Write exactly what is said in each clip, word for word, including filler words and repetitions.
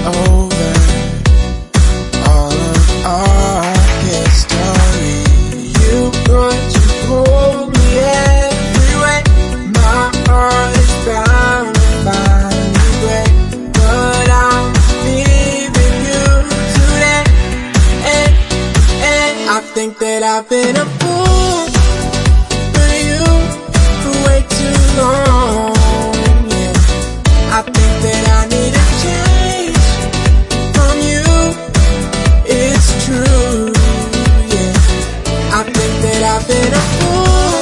over all of our history. You put you pulled me every way. My heart is bound to finally break, but I'm leaving you today. And, and I think that I've been a fool for you for way too long. Yeah, I think that I need a change from you. It's true. Yeah, I think that I've been a fool.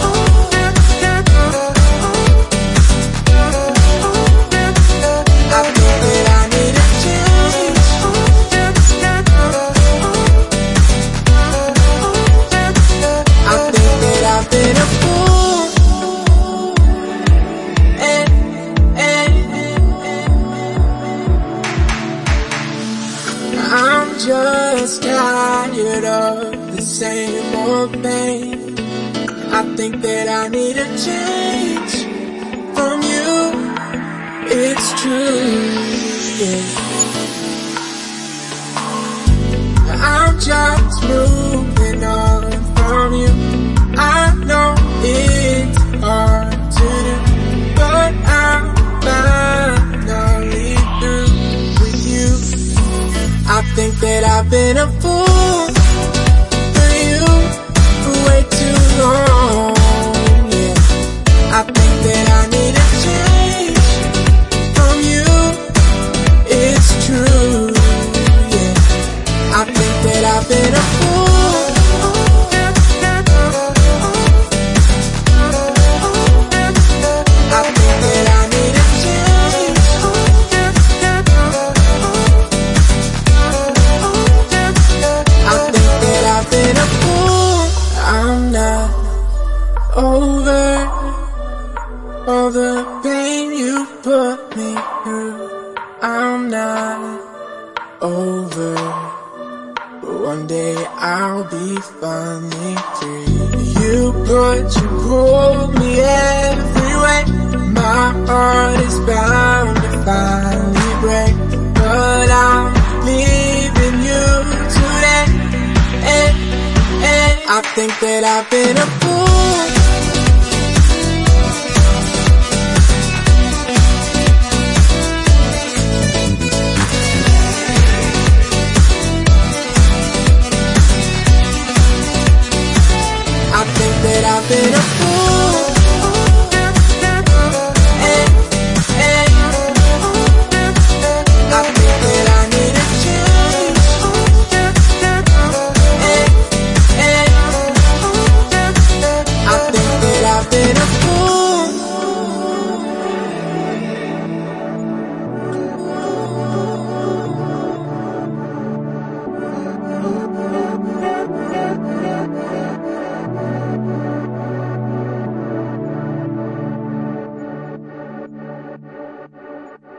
I think that I need a change. I think that I've been a fool. And, and, I'm just tired of the same old pain. I think that I need a change from you. It's true, yeah. I'm just moving on from you. I know it's hard to do, but I'm finally through with you. I think that I've been a fool for you for way too long. Yeah, I think that I need a change from you. It's true. Yeah, I think that I've been a fool. I think that I need a change. I think that I've been a fool. I'm not over all the pain you put me through. I'm not over, but one day I'll be finally free. You put, you pulled me every way. My heart is bound to finally break, but I'm leaving you today. And, and I think that I've been a fool.